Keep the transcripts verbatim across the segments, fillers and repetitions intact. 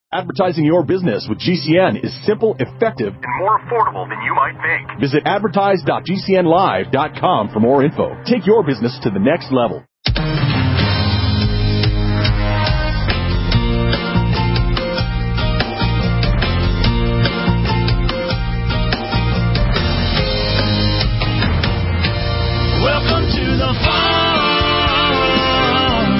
Advertising your business with G C N is simple, effective, and more affordable than you might think. Visit advertise dot g c n live dot com for more info. Take your business to the next level. Welcome to the farm,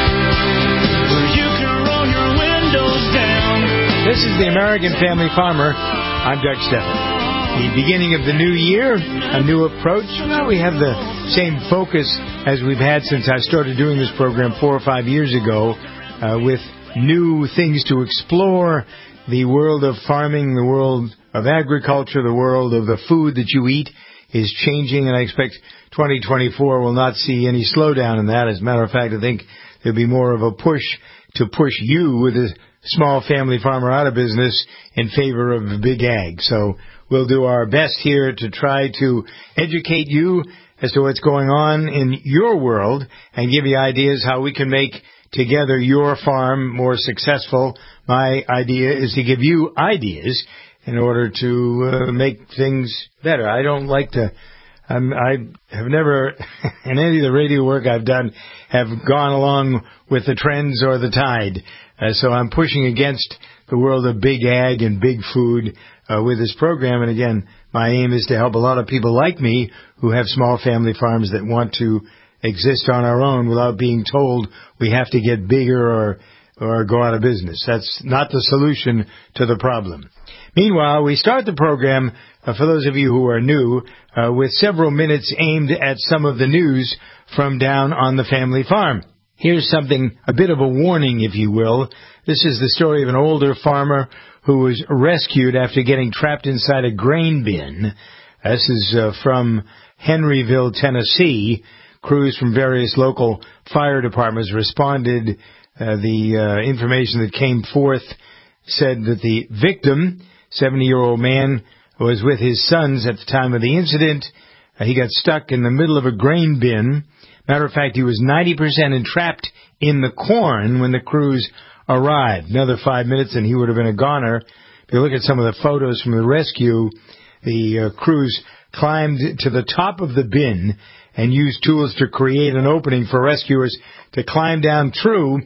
where you can roll your windows down. This is the American Family Farmer. I'm Doug Stephan. The beginning of the new year, a new approach. Well, we have the same focus as we've had since I started doing this program four or five years ago, uh, with new things to explore. The world of farming, the world of agriculture, the world of the food that you eat is changing, and I expect twenty twenty-four will not see any slowdown in that. As a matter of fact, I think there'll be more of a push to push you with a small family farmer out of business in favor of big ag. So we'll do our best here to try to educate you as to what's going on in your world and give you ideas how we can make together your farm more successful. My idea is to give you ideas in order to uh, make things better. I don't like to, um, I have never, in any of the radio work I've done, have gone along with the trends or the tide. Uh, so I'm pushing against the world of big ag and big food uh, with this program. And again, my aim is to help a lot of people like me who have small family farms that want to exist on our own without being told we have to get bigger or or go out of business. That's not the solution to the problem. Meanwhile, we start the program, uh, for those of you who are new, uh, with several minutes aimed at some of the news from down on the family farm. Here's something, a bit of a warning, if you will. This is the story of an older farmer who was rescued after getting trapped inside a grain bin. This is uh, from Henryville, Tennessee. Crews from various local fire departments responded. Uh, the uh, information that came forth said that the victim, seventy-year-old man, was with his sons at the time of the incident. Uh, he got stuck in the middle of a grain bin. Matter of fact, he was ninety percent entrapped in the corn when the crews arrived. Another five minutes and he would have been a goner. If you look at some of the photos from the rescue, the uh, crews climbed to the top of the bin and used tools to create an opening for rescuers to climb down through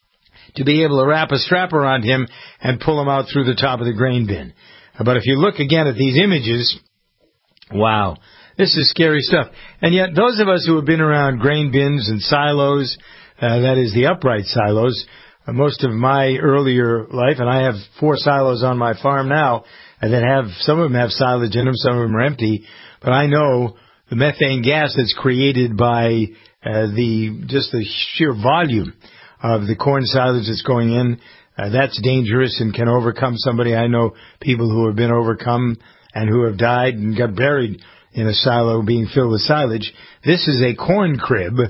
to be able to wrap a strap around him and pull him out through the top of the grain bin. But if you look again at these images, wow, this is scary stuff. And yet those of us who have been around grain bins and silos, uh, that is the upright silos, uh, most of my earlier life, and I have four silos on my farm now, and that have, some of them have silage in them, some of them are empty, but I know the methane gas that's created by uh, the just the sheer volume of the corn silage that's going in, uh, that's dangerous and can overcome somebody. I know people who have been overcome and who have died and got buried in a silo being filled with silage. This is a corn crib, uh,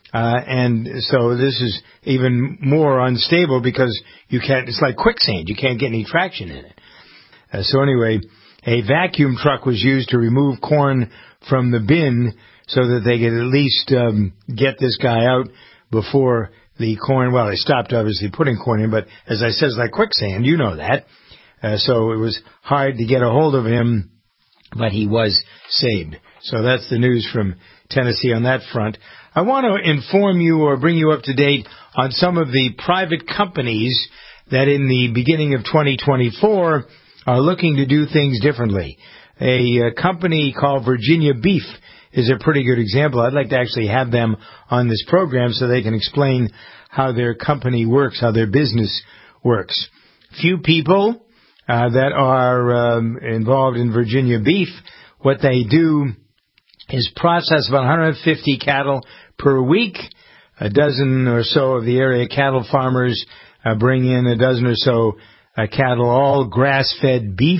and so this is even more unstable because you can't, it's like quicksand. You can't get any traction in it. Uh, so anyway, a vacuum truck was used to remove corn from the bin so that they could at least um, get this guy out before the corn, well, they stopped obviously putting corn in, but as I said, it's like quicksand, you know that. Uh, so it was hard to get a hold of him, but he was saved. So that's the news from Tennessee on that front. I want to inform you or bring you up to date on some of the private companies that in the beginning of twenty twenty-four are looking to do things differently. A, a company called Virginia Beef is a pretty good example. I'd like to actually have them on this program so they can explain how their company works, how their business works. Few people uh, that are um, involved in Virginia Beef, what they do is process about one hundred fifty cattle per week. A dozen or so of the area cattle farmers uh, bring in a dozen or so uh, cattle, all grass-fed beef.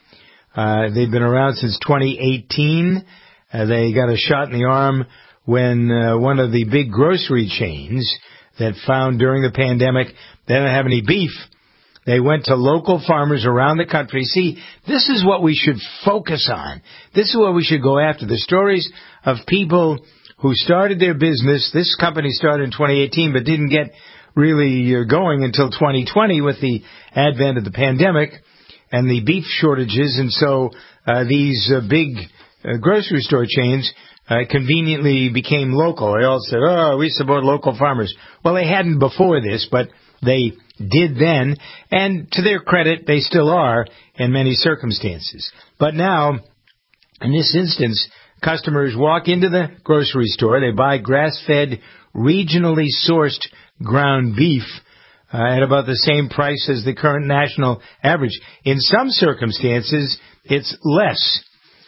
Uh, they've been around since twenty eighteen. Uh, they got a shot in the arm when uh, one of the big grocery chains that found during the pandemic they didn't have any beef. They went to local farmers around the country. See, this is what we should focus on. This is what we should go after. The stories of people who started their business. This company started in twenty eighteen but didn't get really uh, going until twenty twenty with the advent of the pandemic and the beef shortages. And so uh, these uh, big uh, grocery store chains uh, conveniently became local. They all said, oh, we support local farmers. Well, they hadn't before this, but they did then. And to their credit, they still are in many circumstances. But now, in this instance, customers walk into the grocery store, they buy grass-fed, regionally sourced ground beef uh, at about the same price as the current national average. In some circumstances, it's less.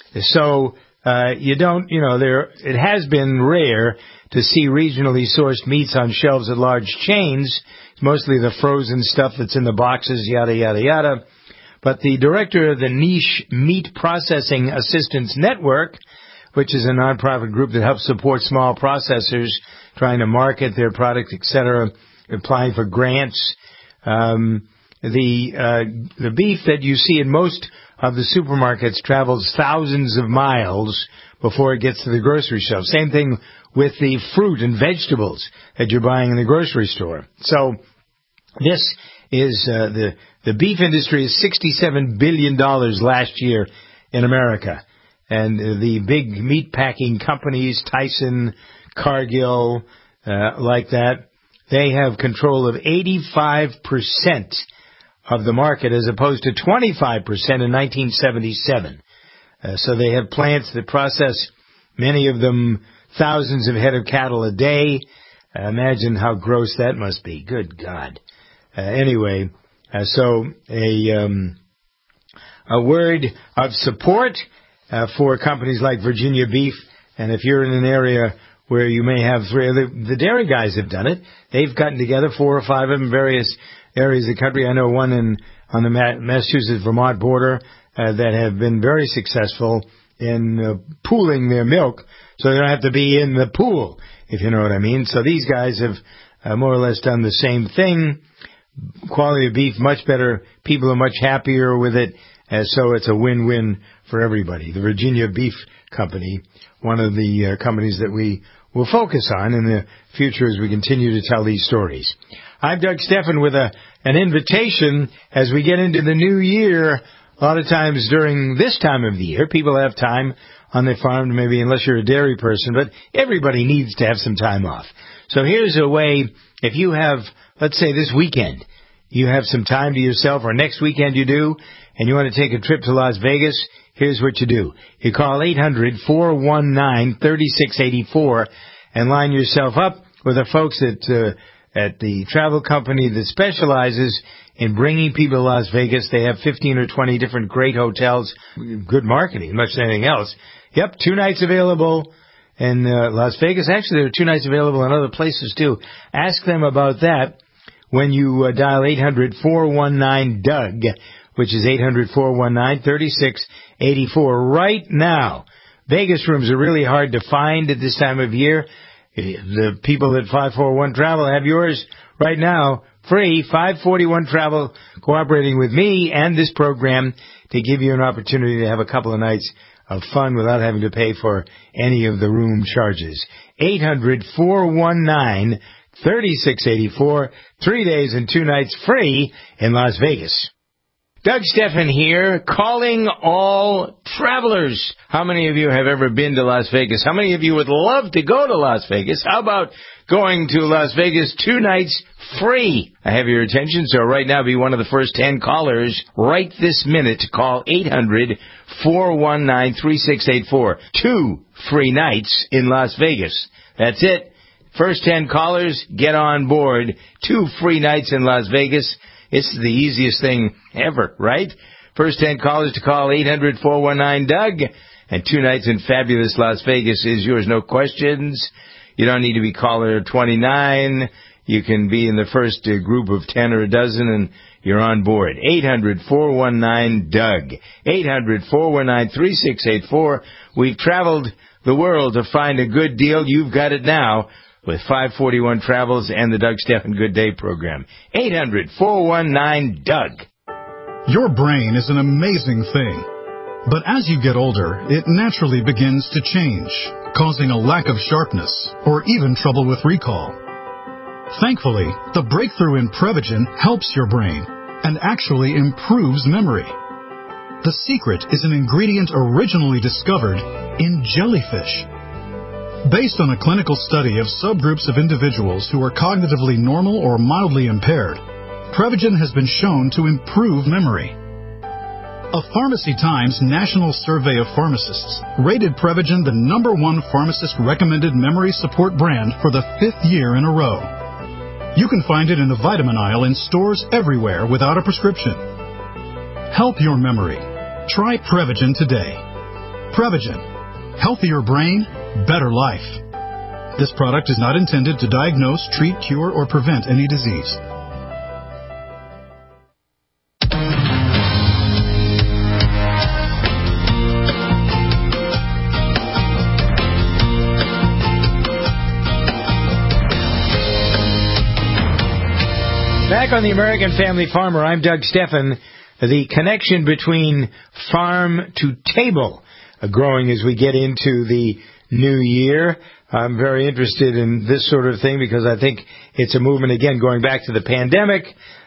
So uh, you don't, you know, there. It has been rare to see regionally sourced meats on shelves at large chains. It's mostly the frozen stuff that's in the boxes, yada, yada, yada. But the director of the Niche Meat Processing Assistance Network, which is a nonprofit group that helps support small processors trying to market their product, et cetera, applying for grants. Um, the uh, the beef that you see in most of the supermarkets travels thousands of miles before it gets to the grocery shelf. Same thing with the fruit and vegetables that you're buying in the grocery store. So this is uh, the the beef industry is sixty-seven billion dollars last year in America. And uh, the big meat packing companies, Tyson, Cargill, uh, like that, they have control of eighty-five percent of the market as opposed to twenty-five percent in nineteen seventy-seven. Uh, so they have plants that process, many of them, thousands of head of cattle a day. Uh, imagine how gross that must be. Good God. Uh, anyway, uh, so a, um, a word of support Uh, for companies like Virginia Beef, and if you're in an area where you may have three, the, the dairy guys have done it. They've gotten together, four or five of them, various areas of the country. I know one in on the Massachusetts-Vermont border uh, that have been very successful in uh, pooling their milk, so they don't have to be in the pool, if you know what I mean. So these guys have uh, more or less done the same thing. Quality of beef much better. People are much happier with it. Uh, so it's a win-win for everybody. The Virginia Beef Company, one of the uh, companies that we will focus on in the future as we continue to tell these stories. I'm Doug Steffen with a, an invitation as we get into the new year. A lot of times during this time of the year, people have time on their farm, maybe unless you're a dairy person, but everybody needs to have some time off. So here's a way, if you have, let's say this weekend, you have some time to yourself, or next weekend you do, and you want to take a trip to Las Vegas, here's what you do. You call eight hundred, four one nine, three six eight four and line yourself up with the folks at, uh, at the travel company that specializes in bringing people to Las Vegas. They have fifteen or twenty different great hotels, good marketing, much as anything else. Yep, two nights available in uh, Las Vegas. Actually, there are two nights available in other places, too. Ask them about that when you uh, dial eight hundred, four one nine, D O U G, which is eight hundred, four one nine, three six eight four. Right now, Vegas rooms are really hard to find at this time of year. The people at five forty-one Travel have yours right now, free. five forty-one Travel cooperating with me and this program to give you an opportunity to have a couple of nights of fun without having to pay for any of the room charges. eight hundred, four one nine, three six eight four. Three days and two nights free in Las Vegas. Doug Steffen here, calling all travelers. How many of you have ever been to Las Vegas? How many of you would love to go to Las Vegas? How about going to Las Vegas two nights free? I have your attention, so right now be one of the first ten callers right this minute to call eight hundred, four one nine, three six eight four. Two free nights in Las Vegas. That's it. First ten callers, get on board. Two free nights in Las Vegas. It's the easiest thing ever, right? First ten callers to call eight hundred, four one nine, D O U G. And two nights in fabulous Las Vegas is yours, no questions. You don't need to be caller twenty-nine. You can be in the first uh, group of ten or a dozen, and you're on board. eight hundred, four one nine, D O U G. eight hundred, four one nine, three six eight four. We've traveled the world to find a good deal. You've got it now with five forty-one Travels and the Doug Steffen Good Day program. eight hundred, four one nine, D O U G. Your brain is an amazing thing. But as you get older, it naturally begins to change, causing a lack of sharpness or even trouble with recall. Thankfully, the breakthrough in Prevagen helps your brain and actually improves memory. The secret is an ingredient originally discovered in jellyfish. Based on a clinical study of subgroups of individuals who are cognitively normal or mildly impaired, Prevagen has been shown to improve memory. A Pharmacy Times National Survey of Pharmacists rated Prevagen the number one pharmacist-recommended memory support brand for the fifth year in a row. You can find it in the vitamin aisle in stores everywhere without a prescription. Help your memory. Try Prevagen today. Prevagen. Healthier brain, better life. This product is not intended to diagnose, treat, cure, or prevent any disease. Back on the American Family Farmer, I'm Doug Steffen. The connection between farm to table uh, growing as we get into the new year. I'm very interested in this sort of thing because I think it's a movement, again, going back to the pandemic,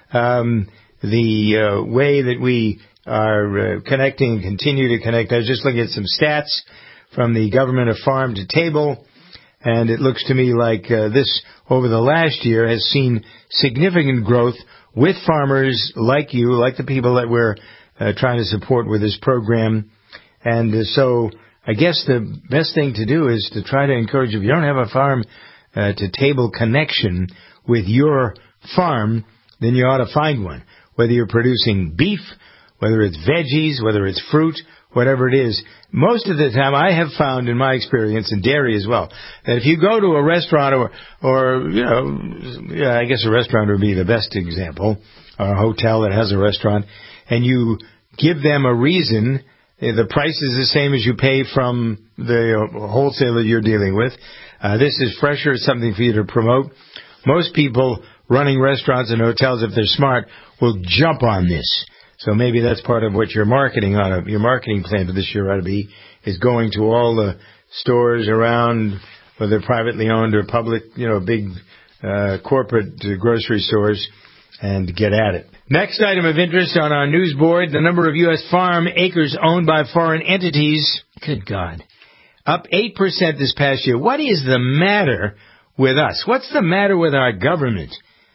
um, the uh, way that we are uh, connecting and continue to connect. I was just looking at some stats from the government of farm to table, and it looks to me like uh, this, over the last year, has seen significant growth with farmers like you, like the people that we're uh, trying to support with this program. And uh, so I guess the best thing to do is to try to encourage, if you don't have a farm uh, to table connection with your farm, then you ought to find one. Whether you're producing beef, whether it's veggies, whether it's fruit, whatever it is. Most of the time, I have found in my experience, in dairy as well, that if you go to a restaurant or, or you know, yeah, I guess a restaurant would be the best example, or a hotel that has a restaurant, and you give them a reason, the price is the same as you pay from the wholesaler you're dealing with. Uh, this is fresher, it's something for you to promote. Most people running restaurants and hotels, if they're smart, will jump on this. So maybe that's part of what your marketing on your marketing plan for this year ought to be, is going to all the stores around, whether privately owned or public, you know, big uh, corporate uh, grocery stores, and get at it. Next item of interest on our news board, the number of U S farm acres owned by foreign entities. Good God. Up eight percent this past year. What is the matter with us? What's the matter with our government?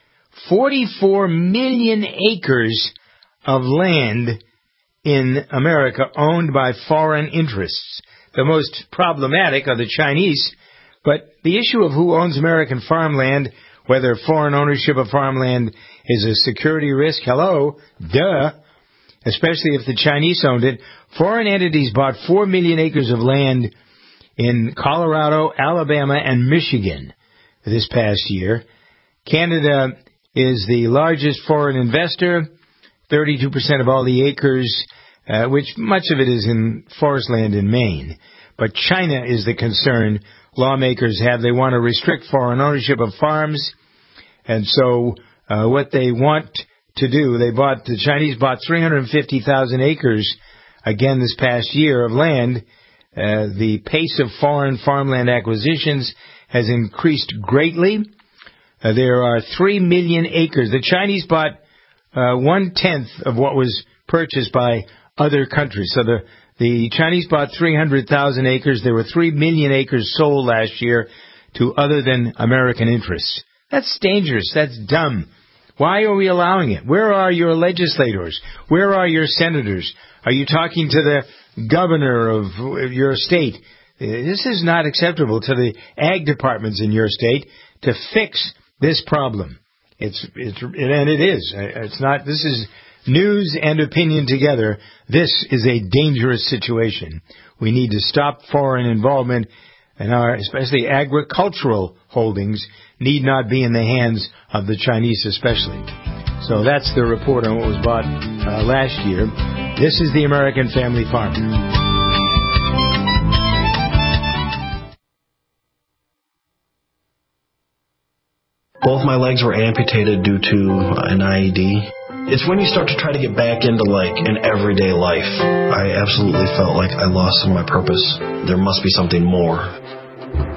forty-four million acres of land in America owned by foreign interests. The most problematic are the Chinese, but the issue of who owns American farmland, whether foreign ownership of farmland is a security risk, hello, duh, especially if the Chinese owned it. Foreign entities bought four million acres of land in Colorado, Alabama, and Michigan this past year. Canada is the largest foreign investor, thirty-two percent of all the acres, uh, which much of it is in forest land in Maine. But China is the concern lawmakers have. They want to restrict foreign ownership of farms. And so uh, what they want to do, they bought, the Chinese bought three hundred fifty thousand acres again this past year of land. Uh, the pace of foreign farmland acquisitions has increased greatly. Uh, there are three million acres. The Chinese bought Uh, one-tenth of what was purchased by other countries. So the, the Chinese bought three hundred thousand acres. There were three million acres sold last year to other than American interests. That's dangerous. That's dumb. Why are we allowing it? Where are your legislators? Where are your senators? Are you talking to the governor of your state? This is not acceptable to the ag departments in your state to fix this problem. It's, it's, and it is. It's not, this is news and opinion together. This is a dangerous situation. We need to stop foreign involvement, and our, especially agricultural holdings, need not be in the hands of the Chinese especially. So that's the report on what was bought uh, last year. This is the American Family Farmer. Both my legs were amputated due to an I E D. It's when you start to try to get back into, like, an everyday life. I absolutely felt like I lost some of my purpose. There must be something more.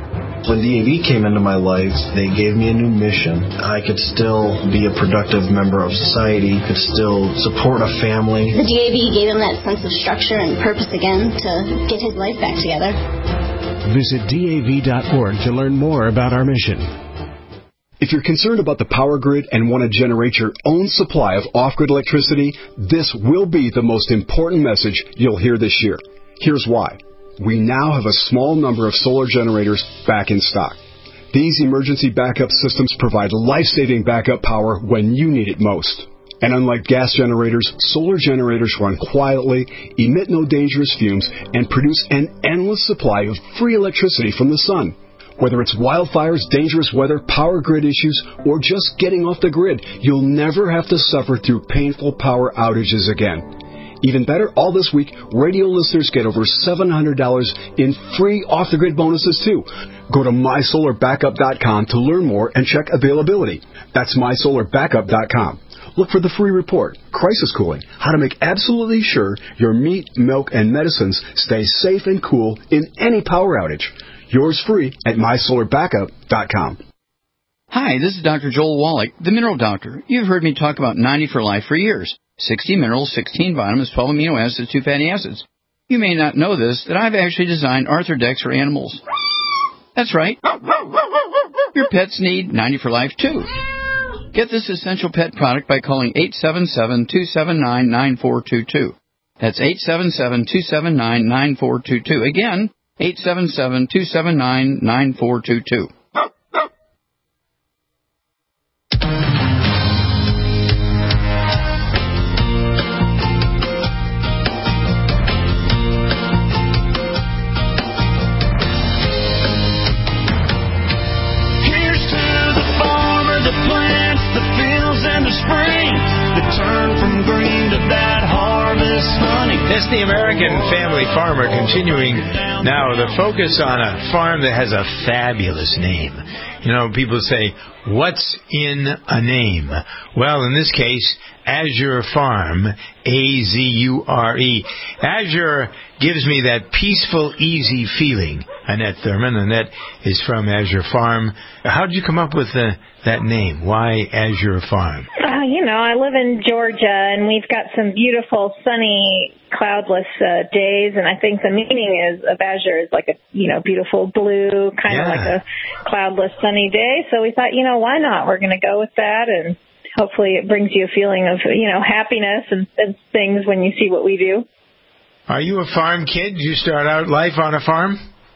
When D A V came into my life, they gave me a new mission. I could still be a productive member of society, could still support a family. The D A V gave him that sense of structure and purpose again to get his life back together. Visit D A V dot org to learn more about our mission. If you're concerned about the power grid and want to generate your own supply of off-grid electricity, this will be the most important message you'll hear this year. Here's why. We now have a small number of solar generators back in stock. These emergency backup systems provide life-saving backup power when you need it most. And unlike gas generators, solar generators run quietly, emit no dangerous fumes, and produce an endless supply of free electricity from the sun. Whether it's wildfires, dangerous weather, power grid issues, or just getting off the grid, you'll never have to suffer through painful power outages again. Even better, all this week, radio listeners get over seven hundred dollars in free off-the-grid bonuses, too. Go to my solar backup dot com to learn more and check availability. That's my solar backup dot com. Look for the free report, Crisis Cooling, how to make absolutely sure your meat, milk, and medicines stay safe and cool in any power outage. Yours free at my solar backup dot com. Hi, this is Doctor Joel Wallach, the Mineral Doctor. You've heard me talk about ninety for Life for years. sixty minerals, sixteen vitamins, twelve amino acids, two fatty acids. You may not know this, that I've actually designed Arthrodex for animals. That's right. Your pets need ninety for Life, too. Get this essential pet product by calling eight seven seven, two seven nine, nine four two two. That's eight seven seven, two seven nine, nine four two two. Again, eight seven seven, two seven nine, nine four two two. It's the American Family Farmer, continuing now the focus on a farm that has a fabulous name. You know, people say, what's in a name? Well, in this case, Azure Farm, A Z U R E. Azure gives me that peaceful, easy feeling. Annette Thurman. Annette is from Azure Farm. How did you come up with the, that name? Why Azure Farm? Uh, you know, I live in Georgia, and we've got some beautiful, sunny, cloudless uh, days, and I think the meaning is of Azure is like a, you know, beautiful blue, kind of yeah. like a cloudless, sunny day. So we thought, you know, why not? We're going to go with that, and hopefully it brings you a feeling of, you know, happiness and, and things when you see what we do. Are you a farm kid? Did you start out life on a farm?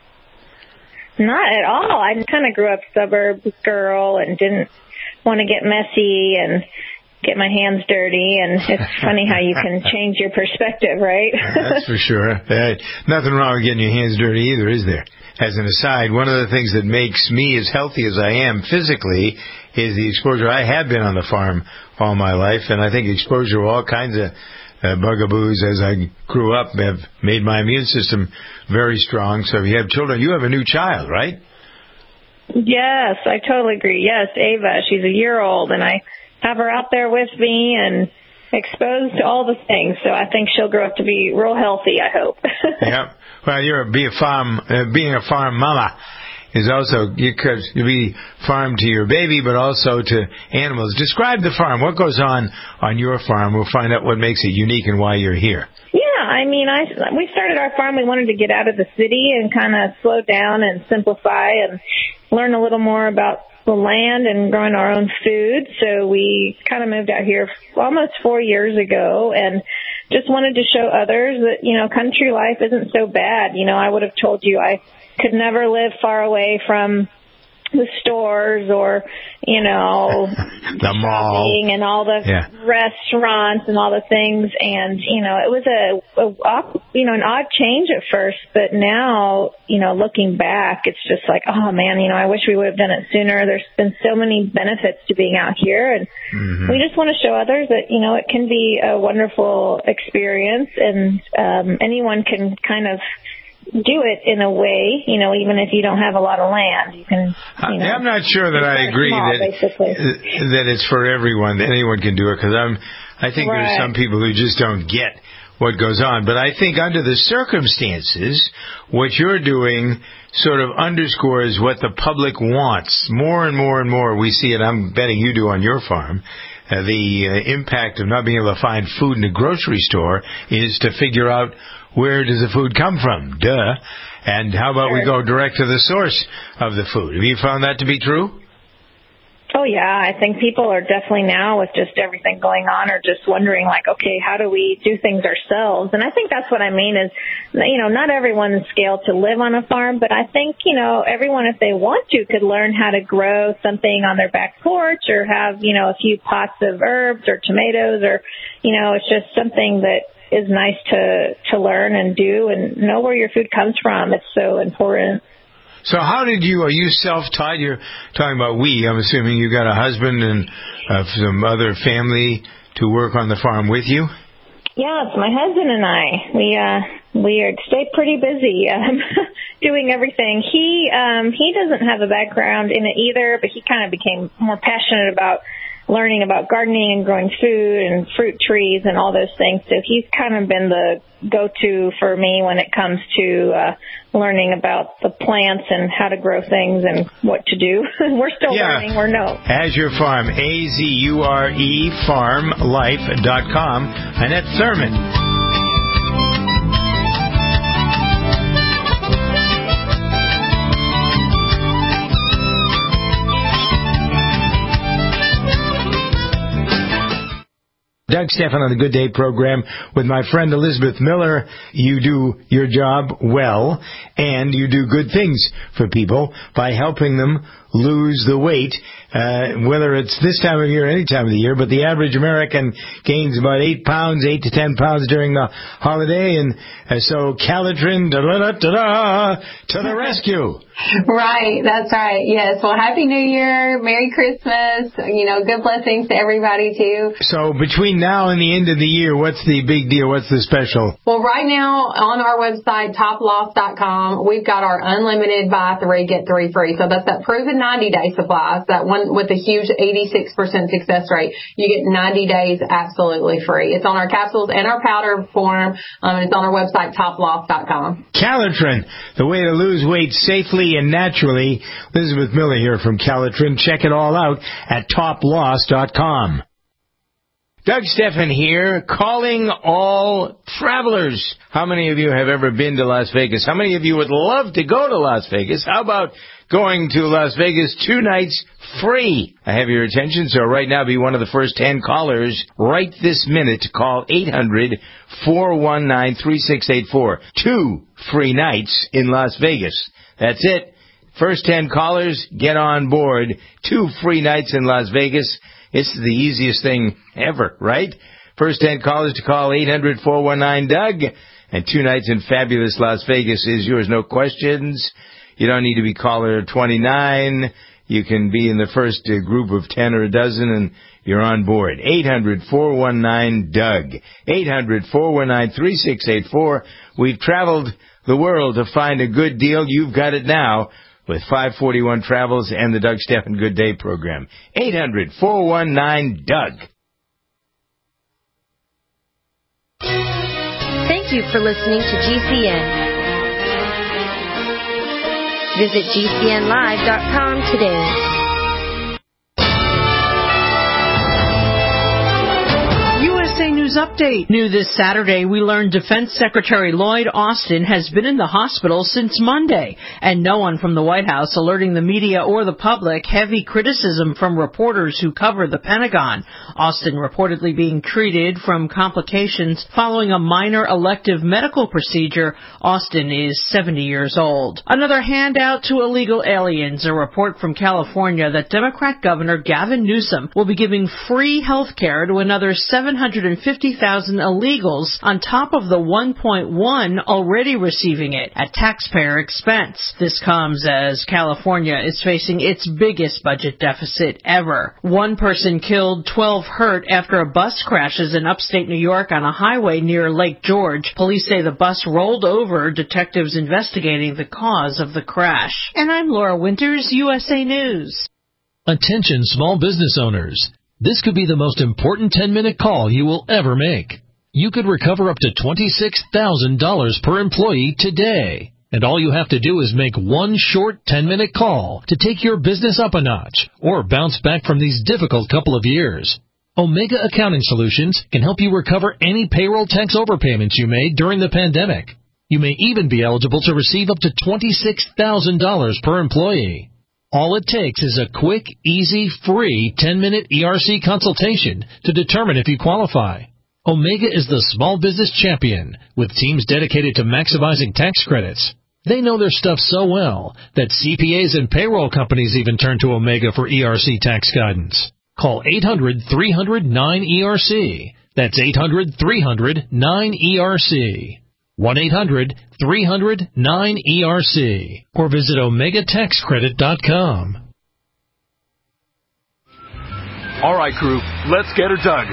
Not at all. I kind of grew up suburb girl and didn't want to get messy and get my hands dirty. And it's funny how you can change your perspective, right? That's for sure. Uh, nothing wrong with getting your hands dirty either, is there? As an aside, one of the things that makes me as healthy as I am physically is the exposure. I have been on the farm all my life, and I think exposure to all kinds of uh, bugaboos as I grew up have made my immune system very strong. So if you have children, you have a new child, right? Yes, I totally agree. Yes, Ava, she's a year old, and I have her out there with me and exposed to all the things. So I think she'll grow up to be real healthy, I hope. Yeah. Well, you're a, be a farm, uh, being a farm mama is also, you could be farm to your baby, but also to animals. Describe the farm. What goes on on your farm? We'll find out what makes it unique and why you're here. Yeah, I mean, I we started our farm. We wanted to get out of the city and kind of slow down and simplify and learn a little more about the land and growing our own food. So we kind of moved out here almost four years ago and just wanted to show others that, you know, country life isn't so bad. You know, I would have told you I could never live far away from the stores or, you know, the mall and all the yeah. restaurants and all the things. And, you know, it was a, a, you know, an odd change at first, but now, you know, looking back, it's just like, oh man, you know, I wish we would have done it sooner. There's been so many benefits to being out here. And mm-hmm. we just want to show others that, you know, it can be a wonderful experience and um, anyone can kind of do it in a way, you know, even if you don't have a lot of land, you can, you know. I'm not sure that I agree small, that basically. that it's for everyone, that anyone can do it, because I'm, I think right. there's some people who just don't get what goes on. But I think under the circumstances, what you're doing sort of underscores what the public wants. More and more and more we see it, I'm betting you do on your farm, uh, the uh, impact of not being able to find food in a grocery store is to figure out where does the food come from. Duh. And how about sure. we go direct to the source of the food? Have you found that to be true? Oh, yeah. I think people are definitely now, with just everything going on, are just wondering, like, okay, how do we do things ourselves? And I think that's what I mean is, you know, not everyone's scaled to live on a farm, but I think, you know, everyone, if they want to, could learn how to grow something on their back porch or have, you know, a few pots of herbs or tomatoes or, you know, it's just something that is nice to, to learn and do and know where your food comes from. It's so important. So how did you, are you self-taught? You're talking about we. I'm assuming you got a husband and uh, some other family to work on the farm with you? Yeah, it's my husband and I. We uh, we are, stay pretty busy um, doing everything. He um, he doesn't have a background in it either, but he kind of became more passionate about learning about gardening and growing food and fruit trees and all those things. So he's kind of been the go-to for me when it comes to uh, learning about the plants and how to grow things and what to do. We're still yeah. learning. We're no. Azure Farm, A Z U R E farm life dot com. Annette Thurman. Doug Stephan on the Good Day program with my friend Elizabeth Miller. You do your job well, and you do good things for people by helping them lose the weight, uh, whether it's this time of year or any time of the year, but the average American gains about eight pounds, eight to ten pounds during the holiday, and uh, so Calitrin, da-da-da-da-da, to the rescue. Right, that's right. Yes, well, Happy New Year, Merry Christmas, you know, good blessings to everybody, too. So between now and the end of the year, what's the big deal? What's the special? Well, right now on our website, top loss dot com, we've got our unlimited buy three, get three free. So that's that proven ninety-day supplies, that one with a huge eighty-six percent success rate. You get ninety days absolutely free. It's on our capsules and our powder form. Um, it's on our website, top loss dot com. Calitrin, the way to lose weight safely and naturally. Elizabeth Miller here from Calitrin. Check it all out at top loss dot com. Doug Stephan here, calling all travelers. How many of you have ever been to Las Vegas? How many of you would love to go to Las Vegas? How about going to Las Vegas two nights free? I have your attention, so right now be one of the first ten callers right this minute to call eight hundred, four one nine, three six eight four. Two free nights in Las Vegas. That's it. First ten callers, get on board. Two free nights in Las Vegas. It's the easiest thing ever, right? First ten callers to call eight hundred, four one nine, Doug. And two nights in fabulous Las Vegas is yours. No questions. You don't need to be caller twenty-nine. You can be in the first uh, group of ten or a dozen, and you're on board. eight hundred, four one nine, Doug. eight hundred, four one nine, three six eight four. We've traveled the world to find a good deal. You've got it now with five forty-one Travels and the Doug Stephan Good Day program. eight hundred, four one nine, Doug. Thank you for listening to G C N. Visit G C N live dot com today. U S A News Update. New this Saturday, we learned Defense Secretary Lloyd Austin has been in the hospital since Monday, and no one from the White House alerting the media or the public. Heavy criticism from reporters who cover the Pentagon. Austin reportedly being treated from complications following a minor elective medical procedure. Austin is seventy years old. Another handout to illegal aliens. A report from California that Democrat Governor Gavin Newsom will be giving free health care to another seven hundred fifty thousand illegals on top of the one point one already receiving it at taxpayer expense. This comes as California is facing its biggest budget deficit ever. One person killed, twelve hurt after a bus crashes in upstate New York on a highway near Lake George. Police say the bus rolled over, detectives investigating the cause of the crash. And I'm Laura Winters, U S A News. Attention small business owners. This could be the most important ten-minute call you will ever make. You could recover up to twenty-six thousand dollars per employee today. And all you have to do is make one short ten-minute call to take your business up a notch or bounce back from these difficult couple of years. Omega Accounting Solutions can help you recover any payroll tax overpayments you made during the pandemic. You may even be eligible to receive up to twenty-six thousand dollars per employee. All it takes is a quick, easy, free ten-minute E R C consultation to determine if you qualify. Omega is the small business champion with teams dedicated to maximizing tax credits. They know their stuff so well that C P As and payroll companies even turn to Omega for E R C tax guidance. Call eight hundred, three hundred, nine E R C. That's eight hundred, three hundred, nine E R C. one eight hundred, three hundred, nine E R C. Or visit omega tax credit dot com. All right, crew, let's get her dug.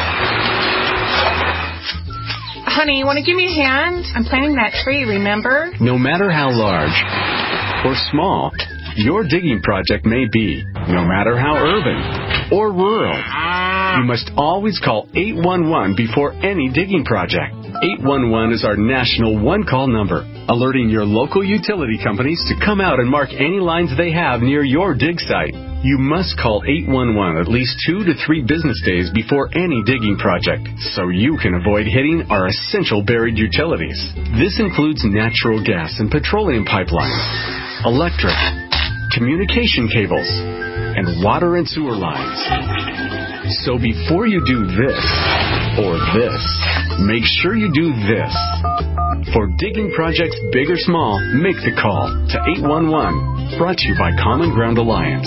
Honey, you want to give me a hand? I'm planting that tree, remember? No matter how large or small your digging project may be, no matter how urban or rural, you must always call eight one one before any digging project. eight one one is our national one-call number, alerting your local utility companies to come out and mark any lines they have near your dig site. You must call eight one one at least two to three business days before any digging project so you can avoid hitting our essential buried utilities. This includes natural gas and petroleum pipelines, electric, communication cables, and water and sewer lines. So before you do this or this, make sure you do this. For digging projects big or small, make the call to eight one one. Brought to you by Common Ground Alliance.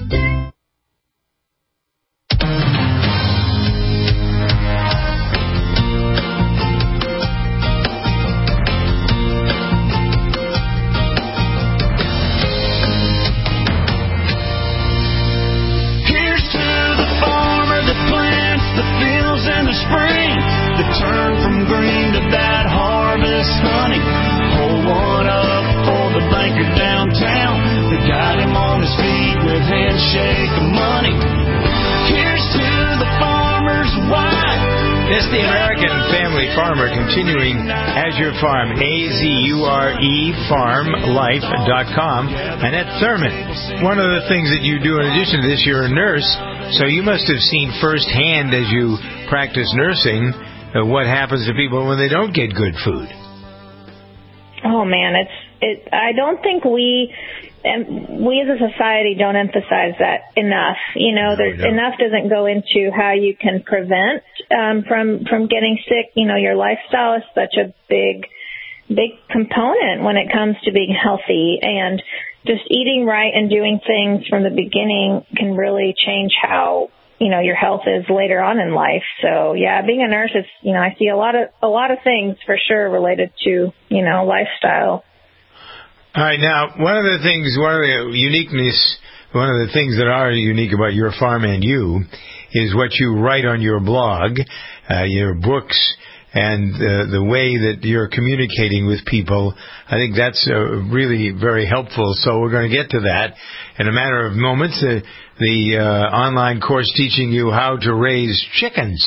Turn from green to that harvest honey. Hold one up for the banker downtown. They got him on his feet with handshake of money. Here's to the farmer's wife. It's the American Family Farmer, continuing Azure Farm, A Z U R E farm life dot com. Annette Thurman, one of the things that you do in addition to this, you're a nurse, so you must have seen firsthand as you practice nursing Uh, what happens to people when they don't get good food. Oh man, it's it. I don't think we, um, we as a society don't emphasize that enough. You know, there's no, enough doesn't go into how you can prevent um, from from getting sick. You know, your lifestyle is such a big, big component when it comes to being healthy, and just eating right and doing things from the beginning can really change how, you know, your health is later on in life. So yeah, being a nurse is, you know, I see a lot of, a lot of things for sure related to, you know, lifestyle. All right. Now, one of the things, one of the uniqueness, one of the things that are unique about your farm and you is what you write on your blog, uh, your books, and uh, the way that you're communicating with people. I think that's uh, really very helpful. So we're going to get to that in a matter of moments. Uh, the uh, online course teaching you how to raise chickens.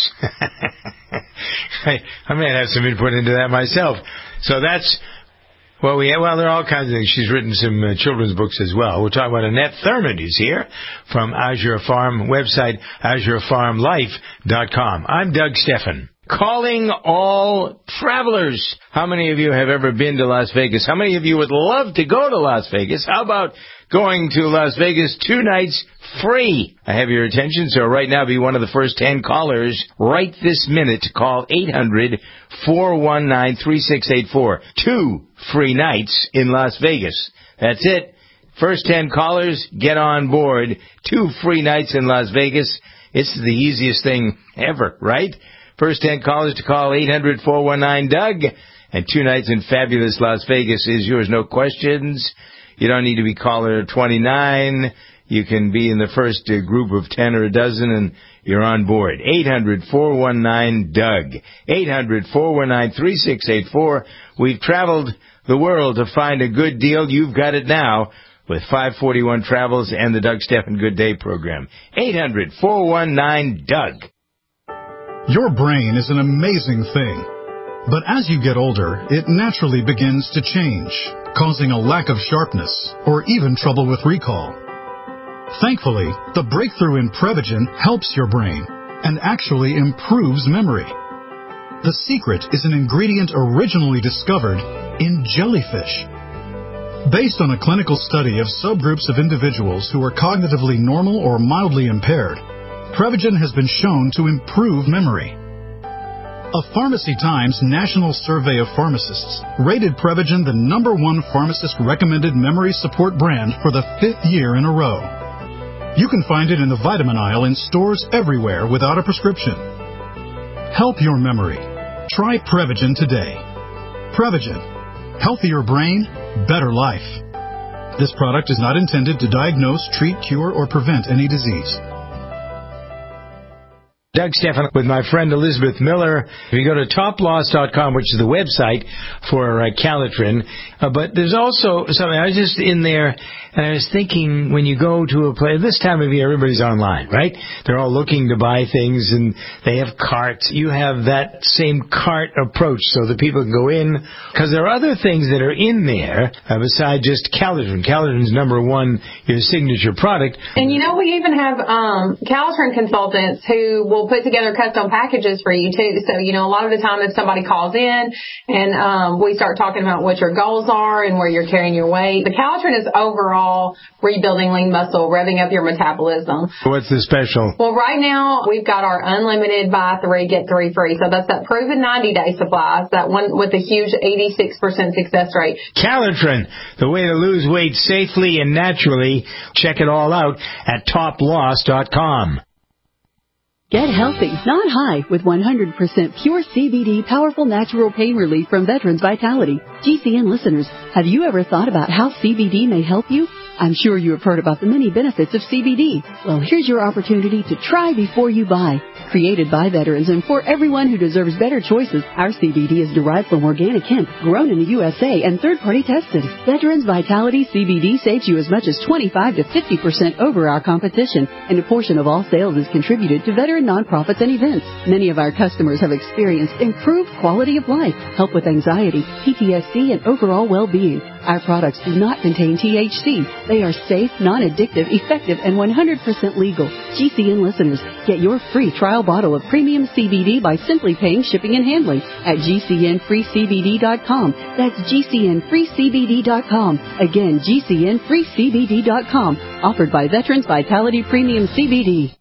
I, I may have some input into that myself. So that's, well, we well, there are all kinds of things. She's written some uh, children's books as well. We're talking about Annette Thurman, who's here from Azure Farm website, azure farm life dot com. I'm Doug Steffen. Calling all travelers. How many of you have ever been to Las Vegas? How many of you would love to go to Las Vegas? How about going to Las Vegas two nights free? I have your attention, so right now be one of the first ten callers right this minute to call eight hundred, four one nine, three six eight four. Two free nights in Las Vegas. That's it. First ten callers, get on board. Two free nights in Las Vegas. It's the easiest thing ever, right? First ten callers to call eight hundred, four one nine, Doug. And two nights in fabulous Las Vegas is yours. No questions. You don't need to be caller twenty-nine. You can be in the first uh, group of ten or a dozen, and you're on board. eight hundred, four one nine, Doug. eight hundred, four one nine, three six eight four. We've traveled the world to find a good deal. You've got it now with five forty-one Travels and the Doug Steffen Good Day program. eight hundred, four one nine, Doug. Your brain is an amazing thing. But as you get older, it naturally begins to change, causing a lack of sharpness or even trouble with recall. Thankfully, the breakthrough in Prevagen helps your brain and actually improves memory. The secret is an ingredient originally discovered in jellyfish. Based on a clinical study of subgroups of individuals who are cognitively normal or mildly impaired, Prevagen has been shown to improve memory. A Pharmacy Times national survey of pharmacists rated Prevagen the number one pharmacist-recommended memory support brand for the fifth year in a row. You can find it in the vitamin aisle in stores everywhere without a prescription. Help your memory. Try Prevagen today. Prevagen. Healthier brain, better life. This product is not intended to diagnose, treat, cure, or prevent any disease. Doug Stephan with my friend Elizabeth Miller. If you go to top loss dot com, which is the website for uh, Calitrin, uh, but there's also something, I was just in there, and I was thinking, when you go to a place, this time of year, everybody's online, right? They're all looking to buy things, and they have carts. You have that same cart approach so that people can go in, because there are other things that are in there uh, besides just Calitrin. Calitrin's number one, your signature product. And you know, we even have um, Calitrin consultants who will put together custom packages for you too. So, you know, a lot of the time if somebody calls in and um, we start talking about what your goals are and where you're carrying your weight, the Calitrin is overall rebuilding lean muscle, revving up your metabolism. What's the special? Well, right now we've got our unlimited buy three, get three free. So that's that proven ninety-day supplies, that one with a huge eighty-six percent success rate. Calitrin, the way to lose weight safely and naturally. Check it all out at top loss dot com. Get healthy, not high, with one hundred percent pure C B D powerful natural pain relief from Veterans Vitality. G C N listeners, have you ever thought about how C B D may help you? I'm sure you have heard about the many benefits of C B D. Well, here's your opportunity to try before you buy. Created by veterans and for everyone who deserves better choices, our C B D is derived from organic hemp, grown in the U S A, and third-party tested. Veterans Vitality C B D saves you as much as twenty-five to fifty percent over our competition, and a portion of all sales is contributed to veteran nonprofits and events. Many of our customers have experienced improved quality of life, help with anxiety, P T S D, and overall well-being. Our products do not contain T H C. They are safe, non-addictive, effective, and one hundred percent legal. G C N listeners, get your free trial bottle of premium C B D by simply paying shipping and handling at G C N free C B D dot com. That's G C N free C B D dot com. Again, G C N free C B D dot com. Offered by Veterans Vitality Premium C B D.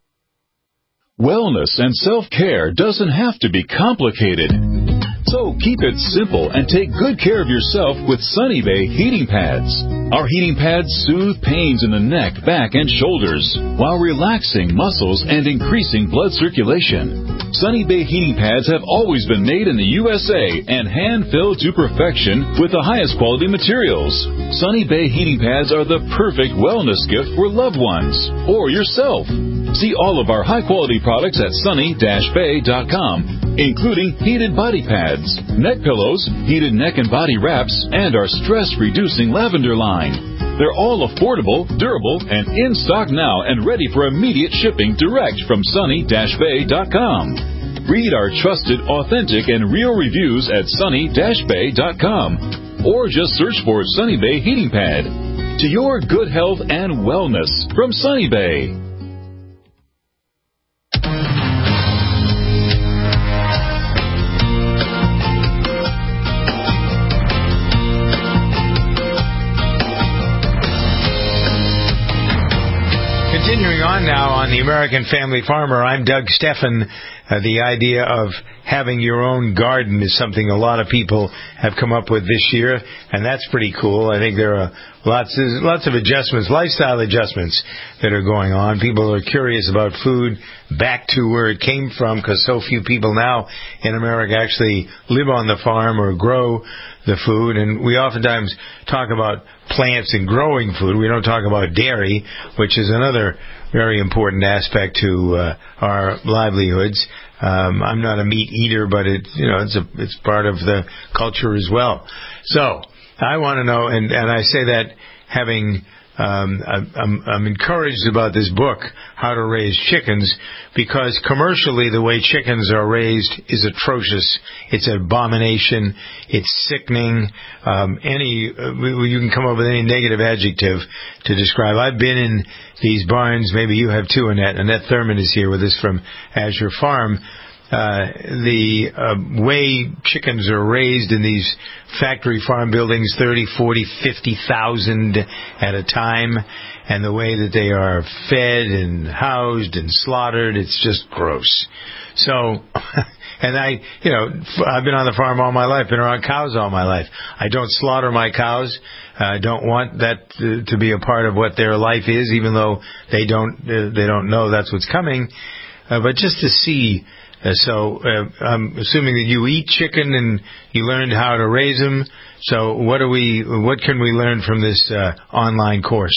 Wellness and self-care doesn't have to be complicated. So keep it simple and take good care of yourself with Sunny Bay heating pads. Our heating pads soothe pains in the neck, back, and shoulders while relaxing muscles and increasing blood circulation. Sunny Bay heating pads have always been made in the U S A and hand-filled to perfection with the highest quality materials. Sunny Bay heating pads are the perfect wellness gift for loved ones or yourself. See all of our high-quality products at sunny dash bay dot com, including heated body pads, neck pillows, heated neck and body wraps, and our stress-reducing lavender line. They're all affordable, durable, and in stock now and ready for immediate shipping direct from sunny dash bay dot com. Read our trusted, authentic, and real reviews at sunny dash bay dot com or just search for Sunny Bay Heating Pad. To your good health and wellness from Sunny Bay. Continuing on now on the American Family Farmer, I'm Doug Stephan. Uh, the idea of having your own garden is something a lot of people have come up with this year, and that's pretty cool. I think there are lots of, lots of adjustments, lifestyle adjustments that are going on. People are curious about food, back to where it came from, because so few people now in America actually live on the farm or grow the food. And we oftentimes talk about plants and growing food. We don't talk about dairy, which is another very important aspect to uh, our livelihoods. Um, I'm not a meat eater, but it, you know, it's a, it's part of the culture as well. So I want to know, and, and I say that having um, I'm, I'm encouraged about this book, How to Raise Chickens, because commercially the way chickens are raised is atrocious. It's an abomination. It's sickening. Um, any uh, you can come up with any negative adjective to describe. I've been in these barns. Maybe you have too, Annette. Annette Thurman is here with us from Azure Farm. Uh, the uh, way chickens are raised in these factory farm buildings, thirty, forty, fifty thousand at a time, and the way that they are fed and housed and slaughtered, it's just gross. So, and I, you know, I've been on the farm all my life, been around cows all my life. I don't slaughter my cows. I don't want that to, to be a part of what their life is, even though they don't, uh, they don't know that's what's coming. Uh, but just to see. Uh, so uh, I'm assuming that you eat chicken and you learned how to raise them. So what do we? What can we learn from this uh, online course?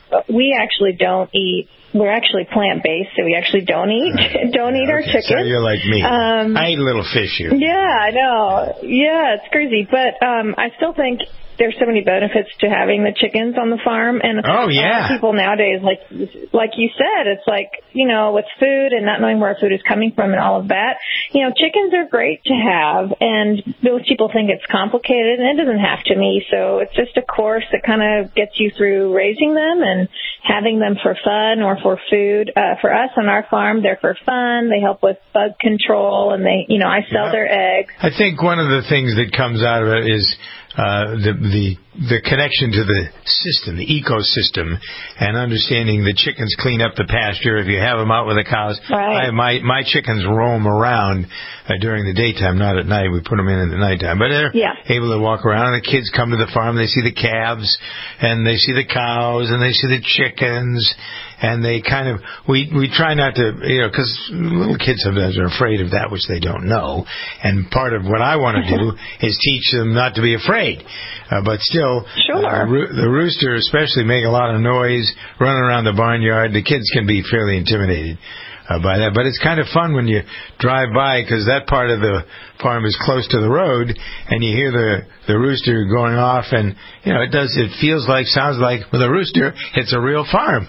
We actually don't eat. We're actually plant-based, so we actually don't eat don't eat okay. our chicken. So you're like me. Um, I eat a little fish here. Yeah, I know. Yeah, it's crazy, but um, I still think there's so many benefits to having the chickens on the farm. And oh, yeah. a lot of people nowadays, like like you said, it's like, you know, with food and not knowing where food is coming from and all of that, you know, chickens are great to have. And most people think it's complicated, and it doesn't have to be. So it's just a course that kind of gets you through raising them and having them for fun or for food. Uh, for us on our farm, they're for fun. They help with bug control, and they, you know, I sell yeah. their eggs. I think one of the things that comes out of it is Uh, the the the connection to the system, the ecosystem, and understanding the chickens clean up the pasture. If you have them out with the cows, right. I, my my chickens roam around uh, during the daytime, not at night. We put them in at the nighttime, but they're yeah. able to walk around. And the kids come to the farm, they see the calves, and they see the cows, and they see the chickens, and they kind of we we try not to, you know, because little kids sometimes are afraid of that which they don't know, and part of what I want to do is teach them not to be afraid. Uh, but still, sure. uh, ro- the rooster especially make a lot of noise, running around the barnyard. The kids can be fairly intimidated uh, by that. But it's kind of fun when you drive by, because that part of the farm is close to the road, and you hear the, the rooster going off, and, you know, it does, it feels like, sounds like, with a rooster, it's a real farm.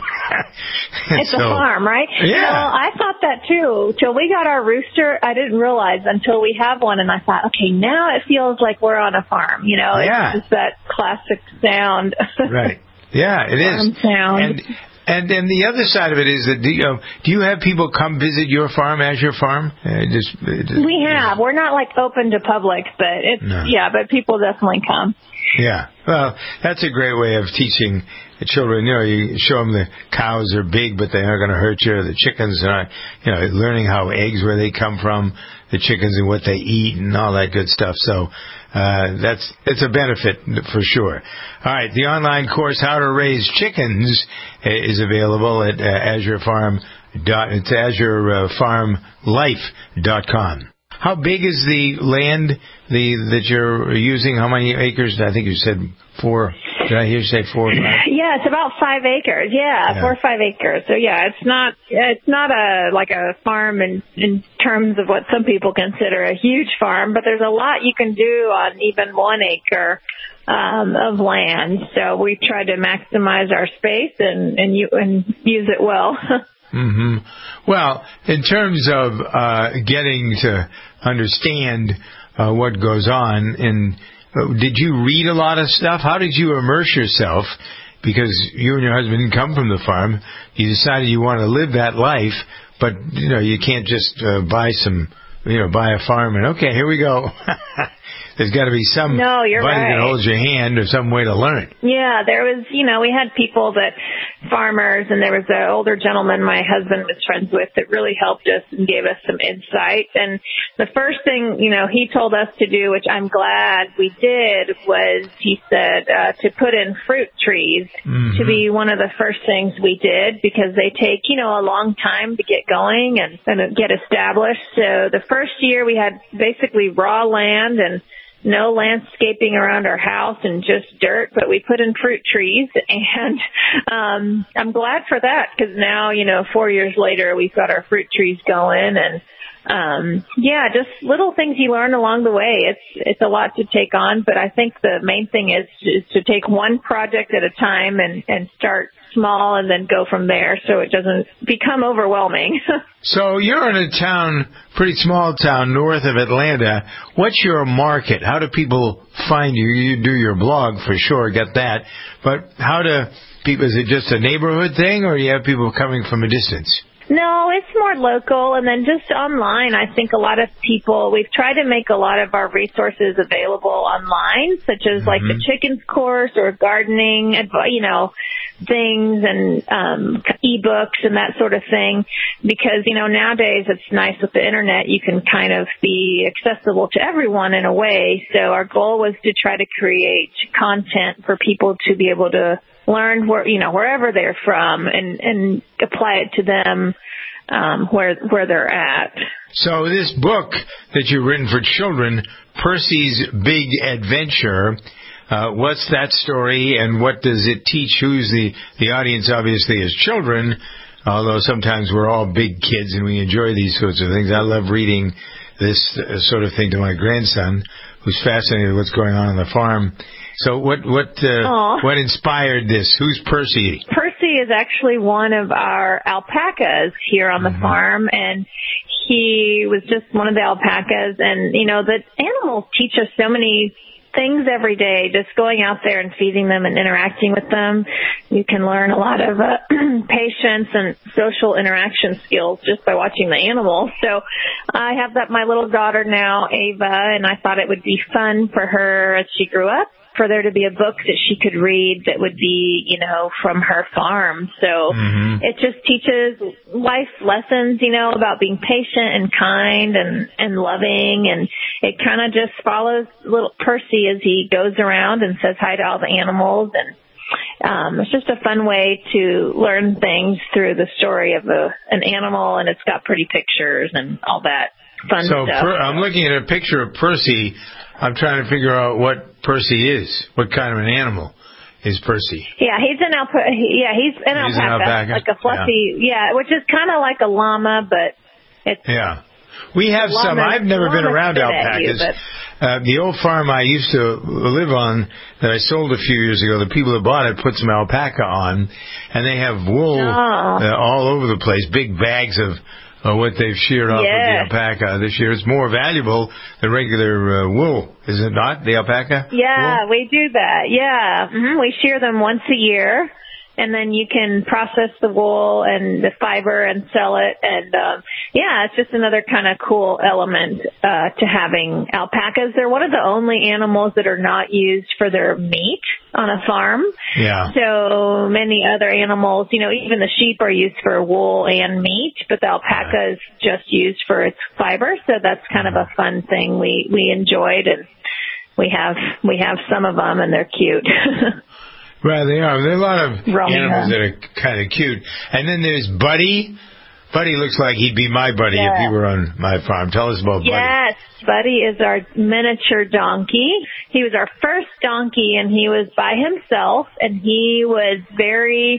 It's so, a farm, right? Yeah. Well, I thought that too. Till we got our rooster, I didn't realize until we have one, and I thought, okay, now it feels like we're on a farm, you know? Yeah. It's just that classic sound. Right. Yeah, it is. Farm sound. And, And then the other side of it is that, do you, know, do you have people come visit your farm as your farm? Uh, just, just, we have. We're not like open to public, but it's no. yeah, but people definitely come. Yeah. Well, that's a great way of teaching the children. You know, you show them the cows are big, but they're not going to hurt you. The chickens are, you know, learning how eggs, where they come from, the chickens and what they eat and all that good stuff. So, Uh, that's, it's a benefit for sure. All right. The online course, How to Raise Chickens, is available at uh, Azure Farm. Dot, it's azure farm life dot com. How big is the land the that you're using? How many acres? I think you said four. Did I hear you say four or five? Yeah, it's about five acres. Yeah, yeah, four or five acres. So yeah, it's not it's not a like a farm in in terms of what some people consider a huge farm, but there's a lot you can do on even one acre um, of land. So we try to maximize our space and and, you, and use it well. Mm-hmm. Well, in terms of uh, getting to understand uh, what goes on, and uh, did you read a lot of stuff? How did you immerse yourself? Because you and your husband didn't come from the farm. You decided you want to live that life, but you know you can't just uh, buy some, you know, buy a farm and okay, here we go. There's got to be some no, you're buddy right. that holds your hand or some way to learn. Yeah, there was, you know, we had people that, farmers, and there was an older gentleman my husband was friends with that really helped us and gave us some insight. And the first thing, you know, he told us to do, which I'm glad we did, was he said uh, to put in fruit trees mm-hmm. to be one of the first things we did, because they take, you know, a long time to get going and, and get established. So the first year we had basically raw land and no landscaping around our house and just dirt, but we put in fruit trees, and um, I'm glad for that, because now, you know, four years later, we've got our fruit trees going, and um, yeah, just little things you learn along the way. It's it's a lot to take on, but I think the main thing is, is to take one project at a time and, and start small and then go from there so it doesn't become overwhelming. So you're in a town, pretty small town north of Atlanta. What's your market? How do people find you? You do your blog for sure, get that. But how do people, is it just a neighborhood thing or do you have people coming from a distance? No, it's more local, and then just online. I think a lot of people, we've tried to make a lot of our resources available online, such as mm-hmm. like the chickens course or gardening, you know, things and um, e-books and that sort of thing. Because, you know, nowadays it's nice with the internet. You can kind of be accessible to everyone in a way. So our goal was to try to create content for people to be able to learn where, you know, wherever they're from and, and apply it to them um, where where they're at. So this book that you've written for children, Percy's Big Adventure, uh, what's that story and what does it teach? Who's the, the audience, obviously, is children, although sometimes we're all big kids and we enjoy these sorts of things. I love reading this uh, sort of thing to my grandson, who's fascinated with what's going on on the farm. So what what uh, what inspired this? Who's Percy? Percy is actually one of our alpacas here on the mm-hmm. farm, and he was just one of the alpacas. And, you know, the animals teach us so many things every day, just going out there and feeding them and interacting with them. You can learn a lot of uh, patience and social interaction skills just by watching the animals. So I have that my little daughter now, Ava, and I thought it would be fun for her as she grew up, for there to be a book that she could read that would be, you know, from her farm. So mm-hmm. it just teaches life lessons, you know, about being patient and kind and, and loving. And it kind of just follows little Percy as he goes around and says hi to all the animals. And um, it's just a fun way to learn things through the story of a, an animal. And it's got pretty pictures and all that fun so stuff. Per- I'm looking at a picture of Percy. I'm trying to figure out what Percy is. What kind of an animal is Percy? Yeah, he's an alpaca. Yeah, he's an he's alpaca, an alpaca, like a fluffy. Yeah, yeah which is kind of like a llama, but it's yeah. We have some. I've never been around alpacas. You, uh, the old farm I used to live on that I sold a few years ago, the people that bought it put some alpaca on, and they have wool oh. uh, all over the place, big bags of Uh, what they've sheared off yes. of the alpaca this year. It's more valuable than regular uh, wool, is it not, the alpaca? Yeah, wool? we do that. Yeah. Mm-hmm. We shear them once a year, and then you can process the wool and the fiber and sell it. And, um, yeah, it's just another kind of cool element uh, to having alpacas. They're one of the only animals that are not used for their meat on a farm. Yeah. So many other animals, you know, even the sheep are used for wool and meat, but the alpaca yeah. is just used for its fiber. So that's kind of a fun thing we, we enjoyed, and we have, we have some of them, and they're cute. Right, they are. There are a lot of Romeo. animals that are kind of cute. And then there's Buddy. Buddy looks like he'd be my buddy yeah. if he were on my farm. Tell us about Buddy. Yes, Buddy is our miniature donkey. He was our first donkey, and he was by himself, and he was very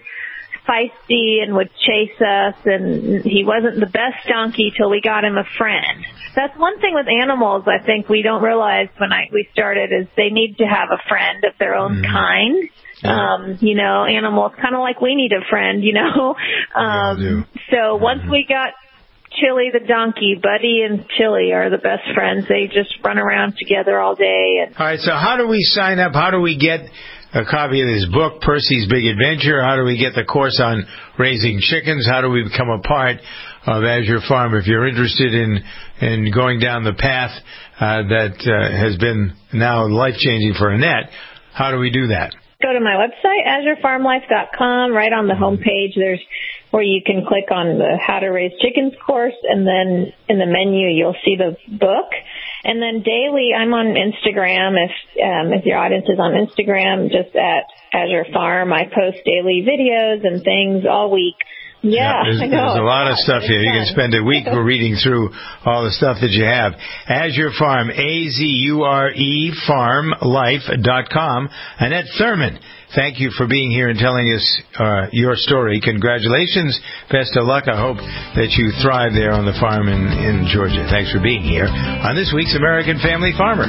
feisty and would chase us, and he wasn't the best donkey till we got him a friend. That's one thing with animals I think we don't realize when I, we started is they need to have a friend of their own mm-hmm. kind. Yeah. Um, you know, animals kind of like we need a friend, you know. Um, yeah, so mm-hmm. once we got Chili the donkey, Buddy and Chili are the best friends. They just run around together all day. And all right, so how do we sign up? How do we get a copy of this book, Percy's Big Adventure? How do we get the course on raising chickens? How do we become a part of Azure Farm? If you're interested in, in going down the path uh, that uh, has been now life-changing for Annette, how do we do that? Go to my website, azure farm life dot com. Right on the home page, there's where you can click on the How to Raise Chickens course, and then in the menu you'll see the book. And then daily, I'm on Instagram. If um, if your audience is on Instagram, just at Azure Farm, I post daily videos and things all week Yeah, yeah there's, I know. There's a lot of stuff here. You can spend a week reading through all the stuff that you have. Azure Farm, A Z U R E, farm life dot com. Annette Thurman, thank you for being here and telling us uh, your story. Congratulations. Best of luck. I hope that you thrive there on the farm in, in Georgia. Thanks for being here on this week's American Family Farmer.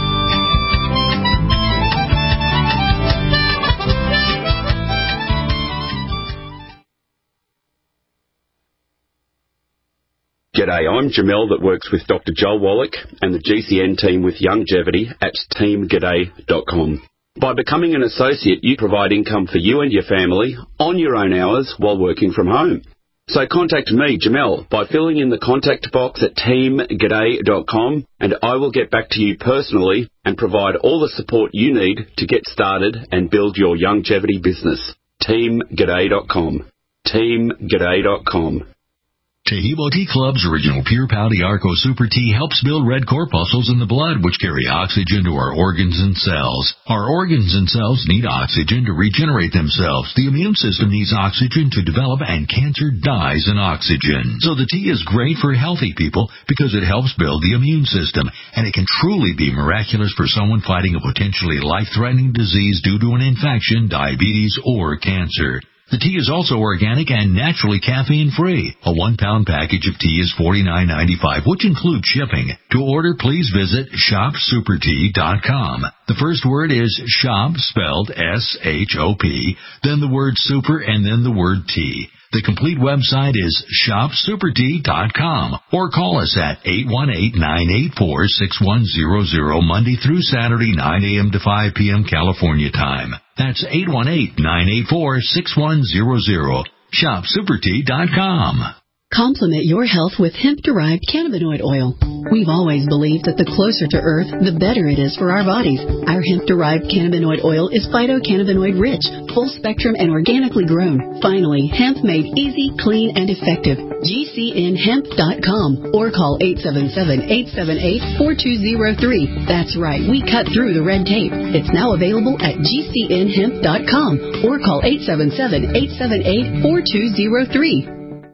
G'day, I'm Jamel that works with Doctor Joel Wallach and the G C N team with Longevity at team g'day dot com. By becoming an associate, you provide income for you and your family on your own hours while working from home. So contact me, Jamel, by filling in the contact box at team g'day dot com, and I will get back to you personally and provide all the support you need to get started and build your longevity business. team g'day dot com. team g'day dot com. Taheebo Tea Club's original Pure Pouty Arco Super Tea helps build red corpuscles in the blood, which carry oxygen to our organs and cells. Our organs and cells need oxygen to regenerate themselves. The immune system needs oxygen to develop, and cancer dies in oxygen. So the tea is great for healthy people because it helps build the immune system, and it can truly be miraculous for someone fighting a potentially life-threatening disease due to an infection, diabetes, or cancer. The tea is also organic and naturally caffeine-free. A one-pound package of tea is forty-nine ninety-five, which includes shipping. To order, please visit shop super tea dot com. The first word is shop, spelled S H O P, then the word super, and then the word tea. The complete website is shop super tea dot com, or call us at eight one eight, nine eight four, six one zero zero Monday through Saturday, nine a.m. to five p.m. California time. That's eight one eight, nine eight four, six one zero zero. shop super tea dot com. Complement your health with hemp-derived cannabinoid oil. We've always believed that the closer to Earth, the better it is for our bodies. Our hemp-derived cannabinoid oil is phytocannabinoid-rich, full-spectrum, and organically grown. Finally, hemp made easy, clean, and effective. G C N hemp dot com or call eight seven seven, eight seven eight, four two zero three. That's right, we cut through the red tape. It's now available at G C N hemp dot com or call eight seven seven, eight seven eight, four two zero three.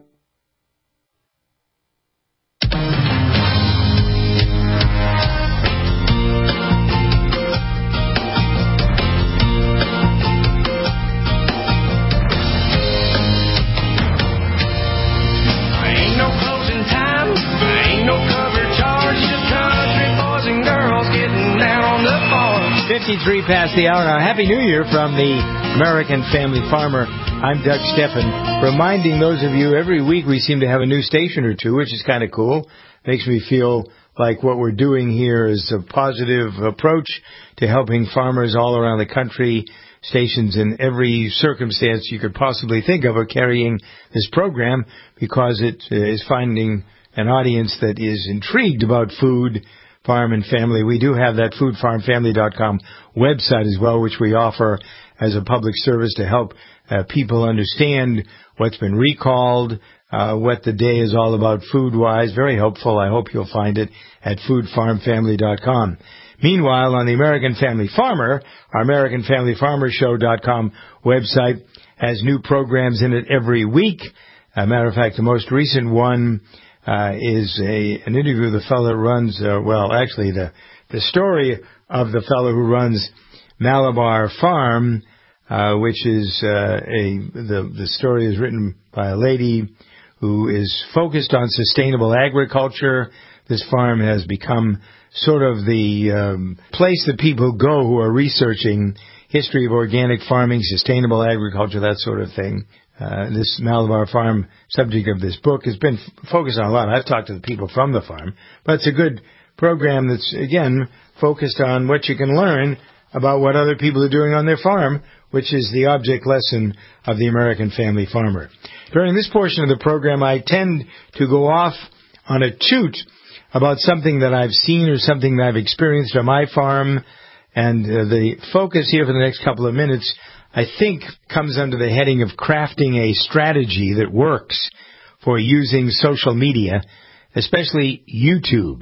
fifty-three past the hour now. Happy New Year from the American Family Farmer. I'm Doug Steffen, reminding those of you every week we seem to have a new station or two, which is kind of cool. Makes me feel like what we're doing here is a positive approach to helping farmers all around the country. Stations in every circumstance you could possibly think of are carrying this program because it is finding an audience that is intrigued about food, farm, and family. We do have that food farm family dot com website as well, which we offer as a public service to help uh, people understand what's been recalled, uh, what the day is all about food-wise. Very helpful. I hope you'll find it at food farm family dot com. Meanwhile, on the American Family Farmer, our American Family Farmer Show dot com website has new programs in it every week. As a matter of fact, the most recent one Uh, is a an interview with the fellow that runs, uh, well, actually the the story of the fellow who runs Malabar Farm, uh, which is uh, a the the story is written by a lady who is focused on sustainable agriculture. This farm has become sort of the um, place that people go who are researching history of organic farming, sustainable agriculture, that sort of thing. Uh, this Malabar Farm subject of this book has been f- focused on a lot. I've talked to the people from the farm, but it's a good program that's, again, focused on what you can learn about what other people are doing on their farm, which is the object lesson of the American Family Farmer. During this portion of the program, I tend to go off on a toot about something that I've seen or something that I've experienced on my farm, and uh, the focus here for the next couple of minutes I think comes under the heading of crafting a strategy that works for using social media, especially YouTube.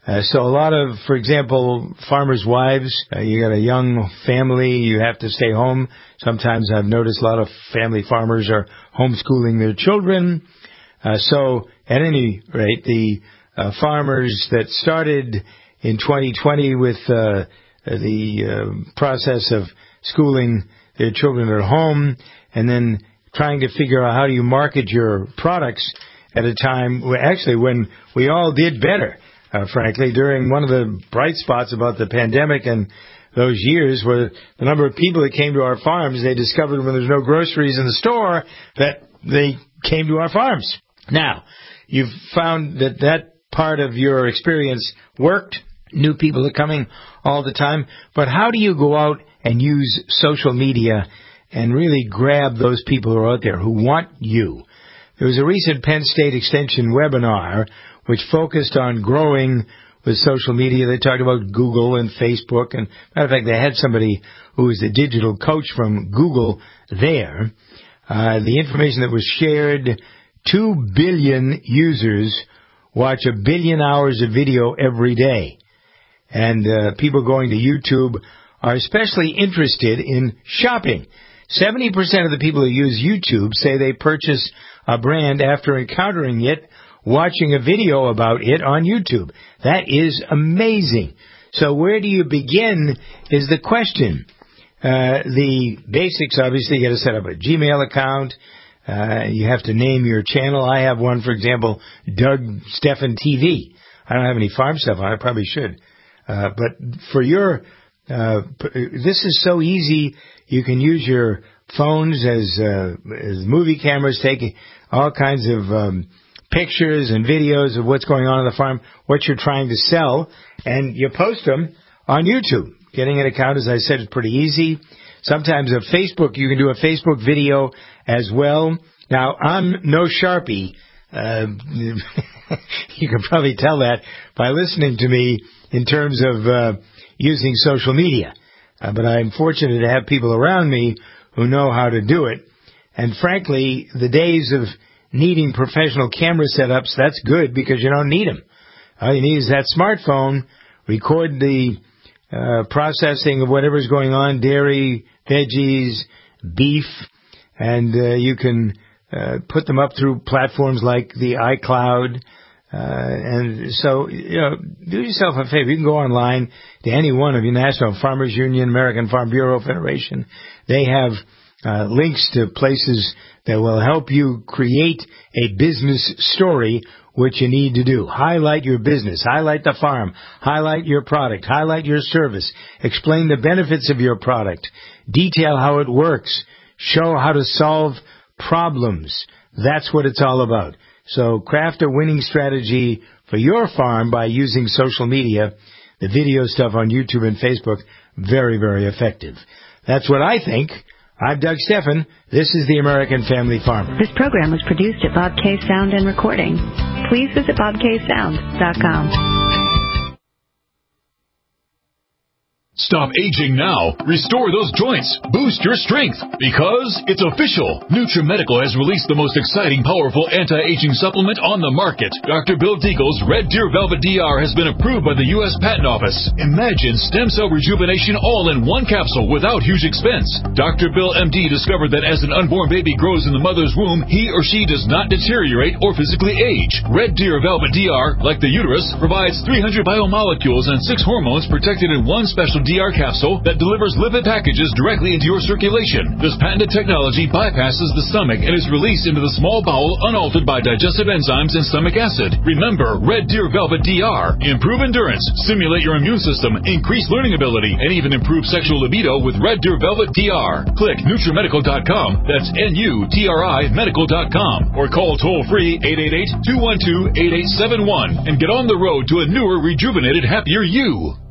Uh, so a lot of, for example, farmers' wives, uh, you got a young family, you have to stay home. Sometimes I've noticed a lot of family farmers are homeschooling their children. Uh, so at any rate, the uh, farmers that started in twenty twenty with uh, the uh, process of schooling their children at home and then trying to figure out how do you market your products at a time, actually, when we all did better, uh, frankly, during one of the bright spots about the pandemic and those years were the number of people that came to our farms. They discovered when there's no groceries in the store that they came to our farms. Now, you've found that that part of your experience worked. New people are coming all the time. But how do you go out and use social media and really grab those people who are out there who want you? There was a recent Penn State Extension webinar which focused on growing with social media. They talked about Google and Facebook. And matter of fact, they had somebody who was a digital coach from Google there. Uh, the information that was shared, two billion users watch a billion hours of video every day. And uh, people going to YouTube are especially interested in shopping. seventy percent of the people who use YouTube say they purchase a brand after encountering it, watching a video about it on YouTube. That is amazing. So where do you begin is the question. Uh, the basics, obviously, you got to set up a Gmail account. Uh, you have to name your channel. I have one, for example, Doug Stephan T V. I don't have any farm stuff on it. I probably should. Uh, but for your, uh, this is so easy. You can use your phones as, uh, as movie cameras, taking all kinds of, um, pictures and videos of what's going on on the farm, what you're trying to sell, and you post them on YouTube. Getting an account, as I said, is pretty easy. Sometimes a Facebook, you can do a Facebook video as well. Now, I'm no Sharpie. Uh, you can probably tell that by listening to me in terms of uh, using social media. Uh, but I'm fortunate to have people around me who know how to do it. And frankly, the days of needing professional camera setups, that's good because you don't need them. All you need is that smartphone, record the uh, processing of whatever's going on, dairy, veggies, beef, and uh, you can uh, put them up through platforms like the iCloud. Uh, and so, you know, do yourself a favor. You can go online to any one of your National Farmers Union, American Farm Bureau Federation. They have uh, links to places that will help you create a business story, which you need to do. Highlight your business, highlight the farm, highlight your product, highlight your service, explain the benefits of your product, detail how it works, show how to solve problems. That's what it's all about. So craft a winning strategy for your farm by using social media, the video stuff on YouTube and Facebook, very, very effective. That's what I think. I'm Doug Stephan. This is the American Family Farmer. This program was produced at Bob K Sound and Recording. Please visit bob k sound dot com. Stop aging now. Restore those joints. Boost your strength. Because it's official. NutriMedical has released the most exciting, powerful anti-aging supplement on the market. Doctor Bill Deagle's Red Deer Velvet D R has been approved by the U S Patent Office. Imagine stem cell rejuvenation all in one capsule without huge expense. Doctor Bill M D discovered that as an unborn baby grows in the mother's womb, he or she does not deteriorate or physically age. Red Deer Velvet D R, like the uterus, provides three hundred biomolecules and six hormones protected in one special D R capsule that delivers lipid packages directly into your circulation. This patented technology bypasses the stomach and is released into the small bowel unaltered by digestive enzymes and stomach acid. Remember, Red Deer Velvet D R. Improve endurance, stimulate your immune system, increase learning ability, and even improve sexual libido with Red Deer Velvet D R. Click NutriMedical dot com. That's N U T R I medical dot com. Or call toll-free eight eight eight, two one two, eight eight seven one and get on the road to a newer, rejuvenated, happier you.